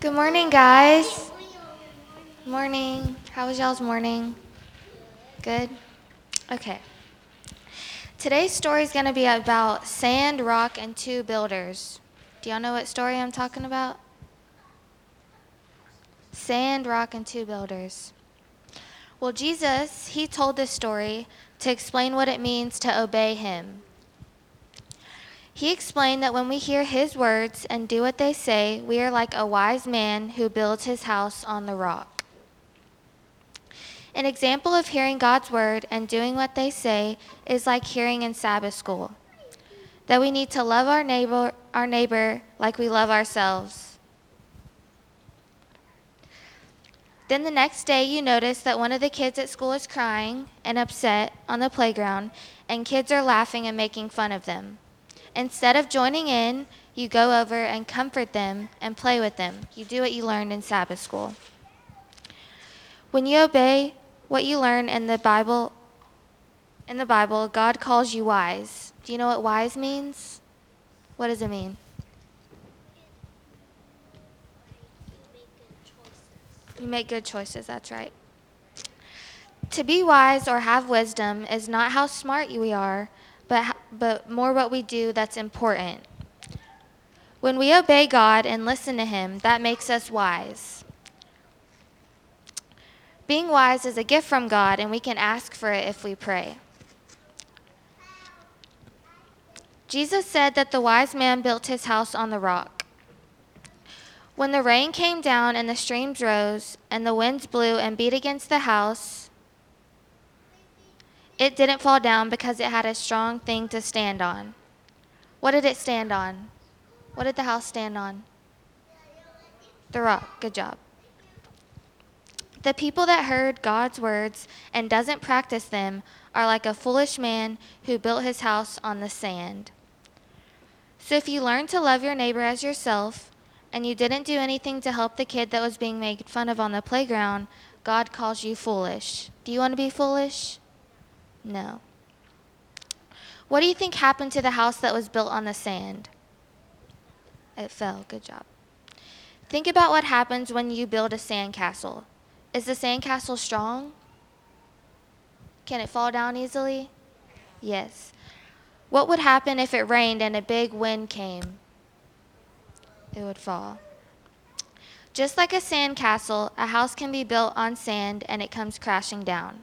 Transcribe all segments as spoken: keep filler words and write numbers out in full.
Good morning, guys. Morning. How was y'all's morning? Good? Okay. Today's story is going to be about sand, rock, and two builders. Do y'all know what story I'm talking about? Sand, rock, and two builders. Well, Jesus, he told this story to explain what it means to obey him. He explained that when we hear his words and do what they say, we are like a wise man who builds his house on the rock. An example of hearing God's word and doing what they say is like hearing in Sabbath school, that we need to love our neighbor, our neighbor like we love ourselves. Then the next day you notice that one of the kids at school is crying and upset on the playground, and kids are laughing and making fun of them. Instead of joining in, you go over and comfort them and play with them. You do what you learned in Sabbath school. When you obey what you learn in the Bible, in the Bible, God calls you wise. Do you know what wise means? What does it mean? You make good choices, that's right. To be wise or have wisdom is not how smart we are, but, but more what we do that's important. When we obey God and listen to him, that makes us wise. Being wise is a gift from God, and we can ask for it if we pray. Jesus said that the wise man built his house on the rock. When the rain came down and the streams rose and the winds blew and beat against the house, it didn't fall down because it had a strong thing to stand on. What did it stand on? What did the house stand on? The rock. Good job. The people that heard God's words and doesn't practice them are like a foolish man who built his house on the sand. So if you learn to love your neighbor as yourself, and you didn't do anything to help the kid that was being made fun of on the playground, God calls you foolish. Do you want to be foolish? No. What do you think happened to the house that was built on the sand? It fell. Good job. Think about what happens when you build a sandcastle. Is the sandcastle strong? Can it fall down easily? Yes. What would happen if it rained and a big wind came? It would fall. Just like a sandcastle, a house can be built on sand and it comes crashing down.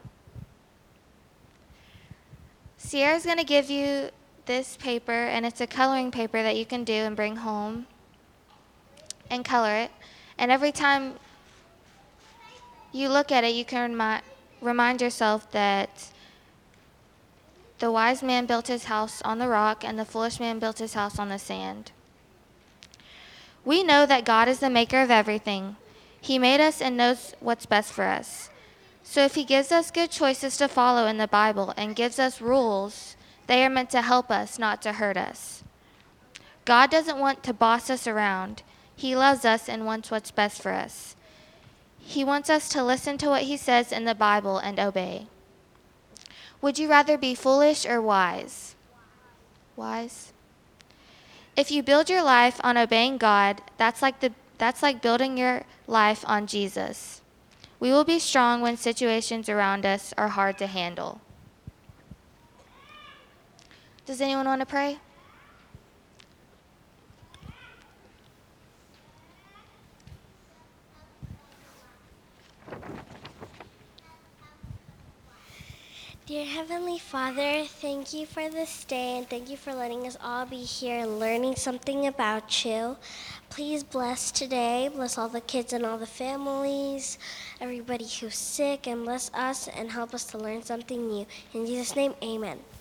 Sierra's going to give you this paper, and it's a coloring paper that you can do and bring home and color it. And every time you look at it, you can remi- remind yourself that the wise man built his house on the rock and the foolish man built his house on the sand. We know that God is the maker of everything. He made us and knows what's best for us. So if he gives us good choices to follow in the Bible and gives us rules, they are meant to help us, not to hurt us. God doesn't want to boss us around. He loves us and wants what's best for us. He wants us to listen to what he says in the Bible and obey. Would you rather be foolish or wise? Wise? If you build your life on obeying God, that's like the that's like building your life on Jesus. We will be strong when situations around us are hard to handle. Does anyone want to pray? Dear Heavenly Father, thank you for this day, and thank you for letting us all be here and learning something about you. Please bless today, bless all the kids and all the families, everybody who's sick, and bless us and help us to learn something new. In Jesus' name, amen.